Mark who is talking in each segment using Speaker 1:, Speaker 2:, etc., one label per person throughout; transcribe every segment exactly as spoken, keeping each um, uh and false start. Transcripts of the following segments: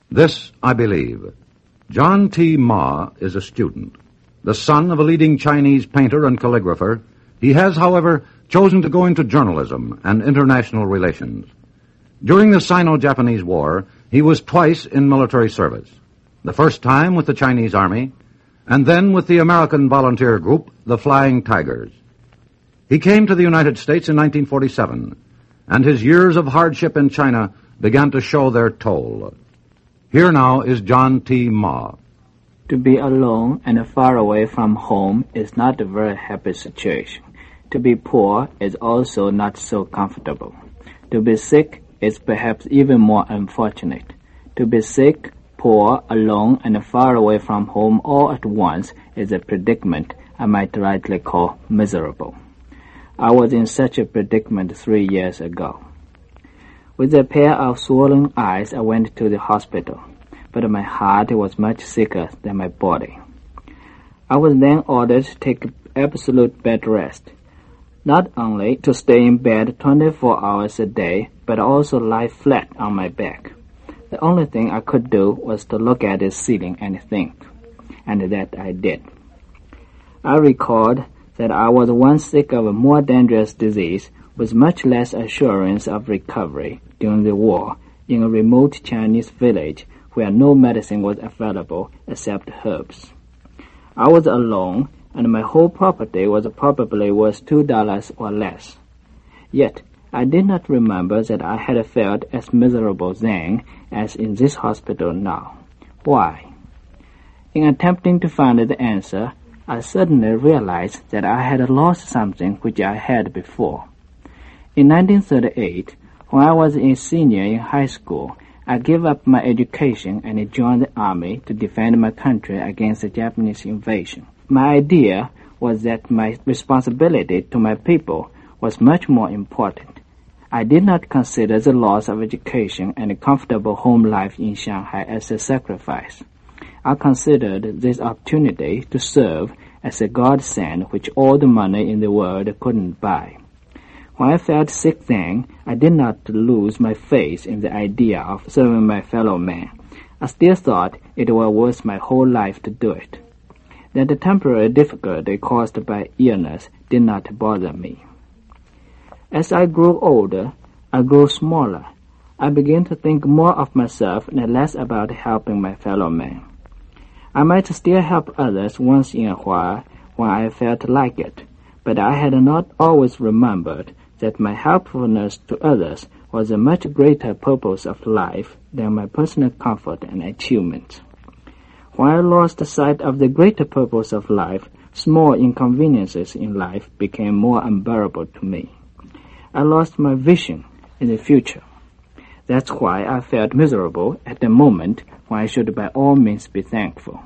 Speaker 1: This I believe. John T. Ma is a student. The son of a leading Chinese painter and calligrapher, he has, however, chosen to go into journalism and international relations. During the Sino-Japanese War, he was twice in military service. The first time with the Chinese Army, and then with the American volunteer group, the Flying Tigers. He came to the United States in nineteen forty-seven, and his years of hardship in China began to show their toll. Here now is John T. Ma.
Speaker 2: To be alone and far away from home is not a very happy situation. To be poor is also not so comfortable. To be sick is perhaps even more unfortunate. To be sick, poor, alone, and far away from home all at once is a predicament I might rightly call miserable. I was in such a predicament three years ago. With a pair of swollen eyes, I went to the hospital, but my heart was much sicker than my body. I was then ordered to take absolute bed rest, not only to stay in bed twenty-four hours a day, but also lie flat on my back. The only thing I could do was to look at the ceiling and think, and that I did. I recalled that I was once sick of a more dangerous disease with much less assurance of recovery during the war in a remote Chinese village where no medicine was available except herbs. I was alone, and my whole property was probably worth two dollars or less. Yet, I did not remember that I had felt as miserable then as in this hospital now. Why? In attempting to find the answer, I suddenly realized that I had lost something which I had before. In nineteen thirty-eight, when I was a senior in high school, I gave up my education and joined the army to defend my country against the Japanese invasion. My idea was that my responsibility to my people was much more important. I did not consider the loss of education and a comfortable home life in Shanghai as a sacrifice. I considered this opportunity to serve as a godsend which all the money in the world couldn't buy. When I felt sick then, I did not lose my faith in the idea of serving my fellow man. I still thought it was worth my whole life to do it. That the temporary difficulty caused by illness did not bother me. As I grew older, I grew smaller. I began to think more of myself and less about helping my fellow man. I might still help others once in a while when I felt like it, but I had not always remembered that my helpfulness to others was a much greater purpose of life than my personal comfort and achievement. When I lost sight of the greater purpose of life, small inconveniences in life became more unbearable to me. I lost my vision in the future. That's why I felt miserable at the moment when I should by all means be thankful.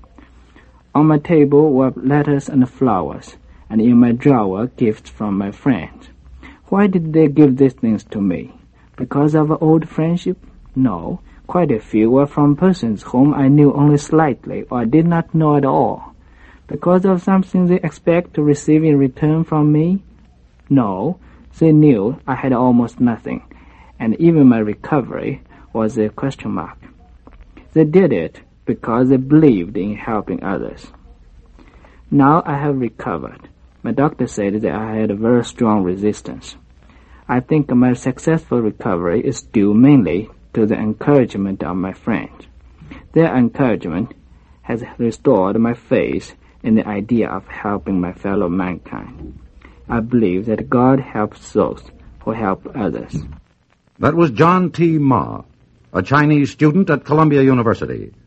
Speaker 2: On my table were letters and flowers, and in my drawer gifts from my friends. Why did they give these things to me? Because of old friendship? No, quite a few were from persons whom I knew only slightly or did not know at all. Because of something they expect to receive in return from me? No, they knew I had almost nothing, and even my recovery was a question mark. They did it because they believed in helping others. Now I have recovered. My doctor said that I had a very strong resistance. I think my successful recovery is due mainly to the encouragement of my friends. Their encouragement has restored my faith in the idea of helping my fellow mankind. I believe that God helps those who help others.
Speaker 1: That was John T. Ma, a Chinese student at Columbia University.